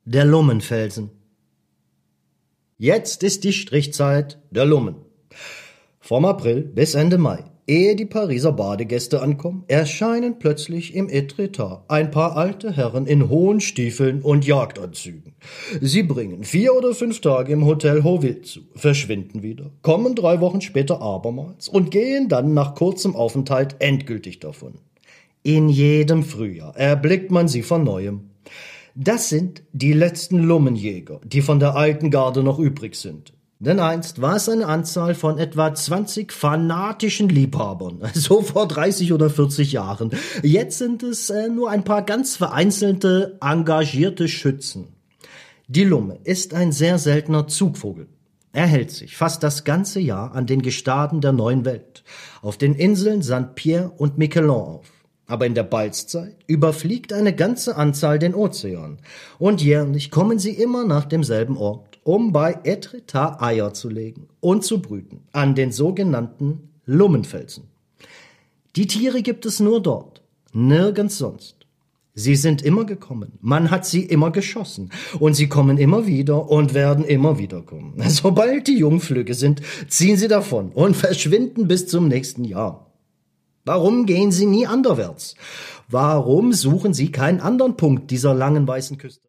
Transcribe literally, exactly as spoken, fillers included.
der Lummenfelsen. Jetzt ist die Strichzeit der Lummen. Vom April bis Ende Mai, ehe die Pariser Badegäste ankommen, erscheinen plötzlich im Etretat ein paar alte Herren in hohen Stiefeln und Jagdanzügen. Sie bringen vier oder fünf Tage im Hotel Hauville zu, verschwinden wieder, kommen drei Wochen später abermals und gehen dann nach kurzem Aufenthalt endgültig davon. In jedem Frühjahr erblickt man sie von Neuem. Das sind die letzten Lummenjäger, die von der alten Garde noch übrig sind. Denn einst war es eine Anzahl von etwa zwanzig fanatischen Liebhabern, so vor dreißig oder vierzig Jahren. Jetzt sind es äh, nur ein paar ganz vereinzelte, engagierte Schützen. Die Lumme ist ein sehr seltener Zugvogel. Er hält sich fast das ganze Jahr an den Gestaden der neuen Welt, auf den Inseln Saint Pierre und Miquelon auf. Aber in der Balzzeit überfliegt eine ganze Anzahl den Ozean. Und jährlich kommen sie immer nach demselben Ort, um bei Etretat Eier zu legen und zu brüten, an den sogenannten Lummenfelsen. Die Tiere gibt es nur dort, nirgends sonst. Sie sind immer gekommen, man hat sie immer geschossen und sie kommen immer wieder und werden immer wieder kommen. Sobald die Jungflügge sind, ziehen sie davon und verschwinden bis zum nächsten Jahr. Warum gehen sie nie anderwärts? Warum suchen sie keinen anderen Punkt dieser langen weißen Küste?